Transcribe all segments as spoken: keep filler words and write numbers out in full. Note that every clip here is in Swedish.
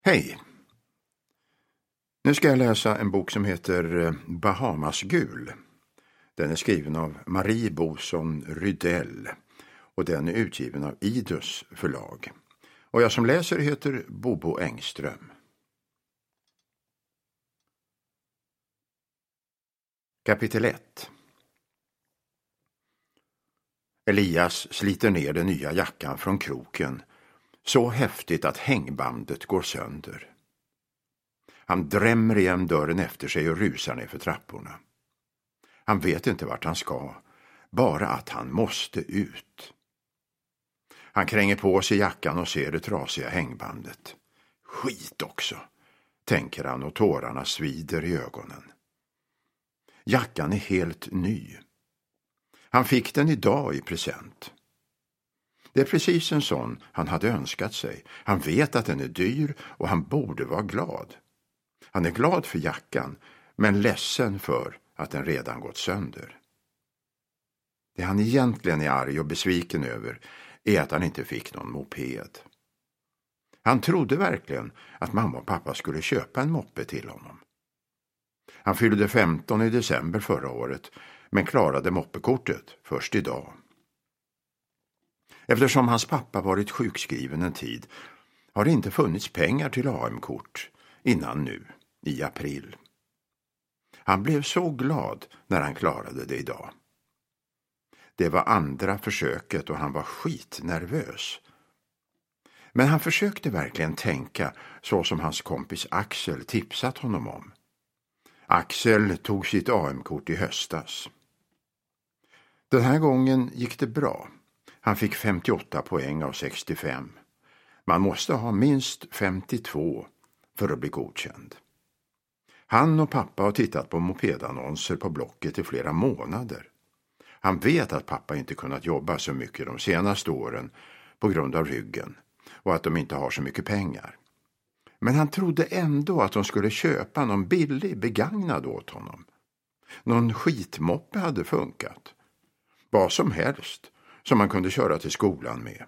Hej! Nu ska jag läsa en bok som heter Bahamasgul. Den är skriven av Marie Boson Rydell och den är utgiven av Idus förlag. Och jag som läser heter Bobo Engström. Kapitel ett. Elias sliter ner den nya jackan från kroken så häftigt att hängbandet går sönder. Han drämmer igen dörren efter sig och rusar ner för trapporna. Han vet inte vart han ska, bara att han måste ut. Han kränger på sig jackan och ser det trasiga hängbandet. Skit också, tänker han och tårarna svider i ögonen. Jackan är helt ny. Han fick den idag i present. Det är precis en sån han hade önskat sig. Han vet att den är dyr och han borde vara glad. Han är glad för jackan, men ledsen för att den redan gått sönder. Det han egentligen är arg och besviken över är att han inte fick någon moped. Han trodde verkligen att mamma och pappa skulle köpa en moppe till honom. Han fyllde femton i december förra året, men klarade moppekortet först idag. Eftersom hans pappa varit sjukskriven en tid har det inte funnits pengar till A M-kort innan nu, i april. Han blev så glad när han klarade det idag. Det var andra försöket och han var skitnervös. Men han försökte verkligen tänka så som hans kompis Axel tipsat honom om. Axel tog sitt A M-kort i höstas. Den här gången gick det bra. Han fick femtioåtta poäng av sextiofem. Man måste ha minst femtiotvå för att bli godkänd. Han och pappa har tittat på mopedannonser på Blocket i flera månader. Han vet att pappa inte kunnat jobba så mycket de senaste åren på grund av ryggen och att de inte har så mycket pengar. Men han trodde ändå att de skulle köpa någon billig begagnad åt honom. Någon skitmoppe hade funkat. Vad som helst som man kunde köra till skolan med.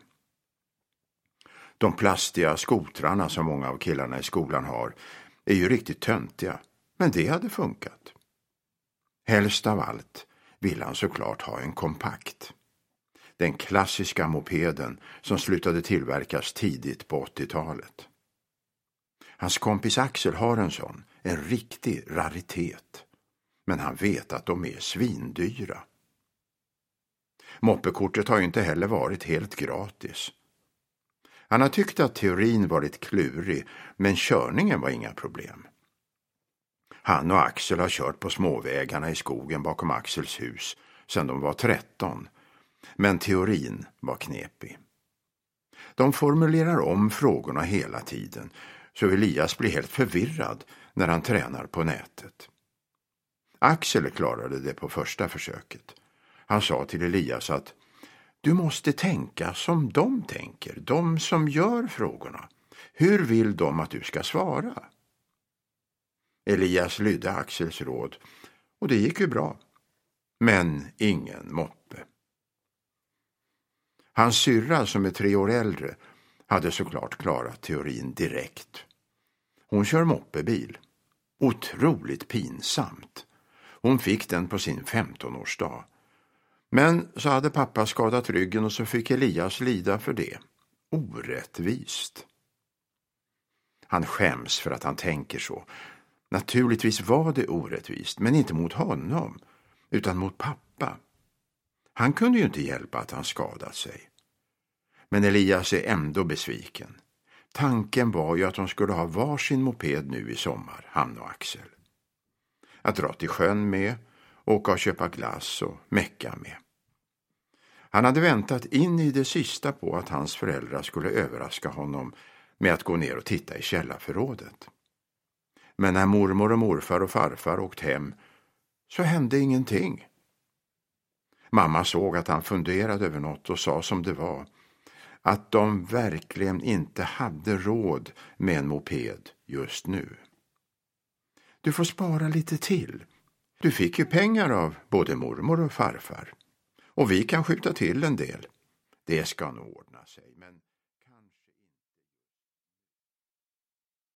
De plastiga skotrarna som många av killarna i skolan har är ju riktigt töntiga, men det hade funkat. Helst av allt vill han såklart ha en kompakt. Den klassiska mopeden som slutade tillverkas tidigt på åttiotalet. Hans kompis Axel har en sån, en riktig raritet. Men han vet att de är svindyra. Moppekortet har ju inte heller varit helt gratis. Han har tyckt att teorin varit klurig, men körningen var inga problem. Han och Axel har kört på småvägarna i skogen bakom Axels hus sedan de var tretton. Men teorin var knepig. De formulerar om frågorna hela tiden, så Elias blir helt förvirrad när han tränar på nätet. Axel klarade det på första försöket. Han sa till Elias att du måste tänka som de tänker, de som gör frågorna. Hur vill de att du ska svara? Elias lydde Axels råd och det gick ju bra. Men ingen moppe. Hans syrra som är tre år äldre hade såklart klarat teorin direkt. Hon kör moppebil. Otroligt pinsamt. Hon fick den på sin femtonårsdag. Men så hade pappa skadat ryggen och så fick Elias lida för det. Orättvist. Han skäms för att han tänker så. Naturligtvis var det orättvist, men inte mot honom, utan mot pappa. Han kunde ju inte hjälpa att han skadat sig. Men Elias är ändå besviken. Tanken var ju att de skulle ha varsin moped nu i sommar, han och Axel. Att dra till sjön med, åka och köpa glass och mecka med. Han hade väntat in i det sista på att hans föräldrar skulle överraska honom med att gå ner och titta i källarförrådet. Men när mormor och morfar och farfar åkt hem så hände ingenting. Mamma såg att han funderade över något och sa som det var. Att de verkligen inte hade råd med en moped just nu. Du får spara lite till. Du fick ju pengar av både mormor och farfar. Och vi kan skjuta till en del. Det ska nog ordna sig, men...